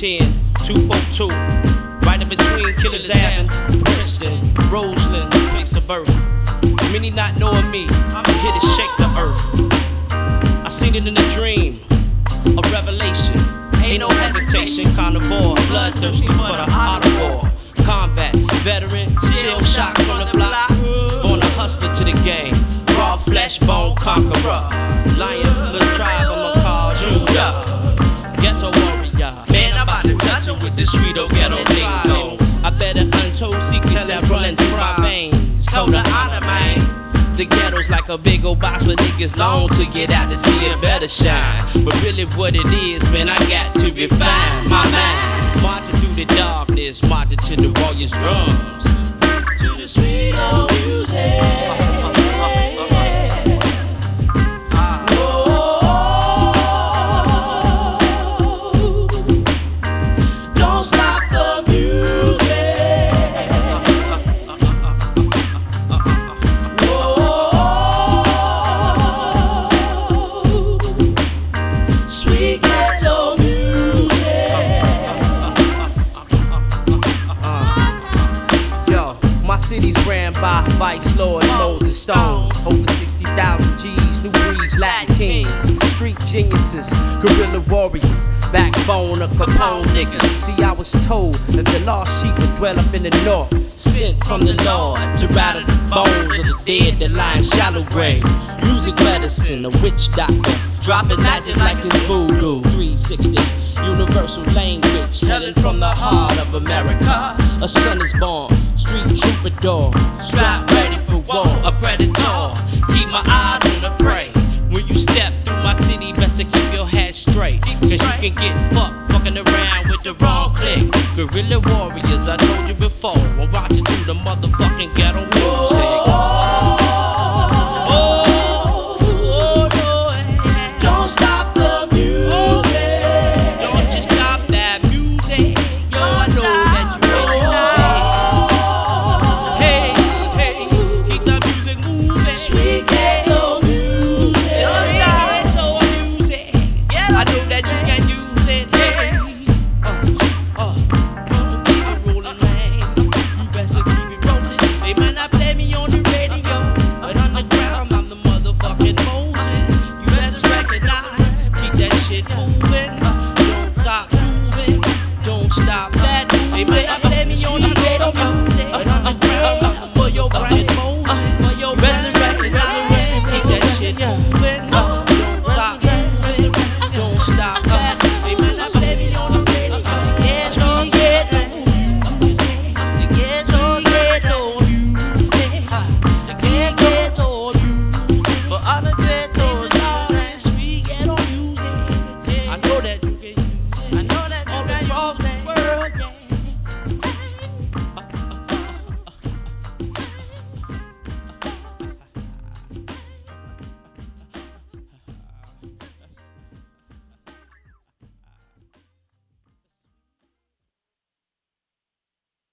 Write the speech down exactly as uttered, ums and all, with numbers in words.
ten, two forty-two. Right in between Killers Avenue, Princeton, Roseland, place of birth. Many not knowing me, I'm here to shake the earth. I seen it in a dream, a revelation. Ain't no hesitation, carnivore, bloodthirsty for the art of war. Combat, veteran, chill shock from the block. Born a hustler to the game, raw flesh, bone conqueror. Lion, the tribe, I'ma call Judah. Ghetto warrior, man, I'm about to touch it with this sweet old ghetto lingo. I bet an untold secrets that run through my veins. Code of honor, man. The ghetto's like a big old box where niggas long to get out to see it better shine. But really what it is, man, I got to refine my mind. Marching through the darkness, marching to the warriors' drums. To the sweet old music. My city's ran by vice lords, mold and stones. Over sixty thousand G's, new breeds, Latin kings. Street geniuses, guerrilla warriors. Backbone of Capone niggas. See, I was told that the lost sheep would dwell up in the north. Sent from the Lord to rattle the bones of the dead that lie in shallow graves. Music medicine, a witch doctor. Dropping magic like it's voodoo. three sixty, universal language. Helen from the heart of America. A son is born. Street troubadour, strapped ready for war, a predator. Keep my eyes on the prey. When you step through my city, best to keep your head straight. Cause you can get fucked, fucking around with the wrong clique. Guerrilla warriors, I told you before. I'm watching through the motherfucking ghetto music.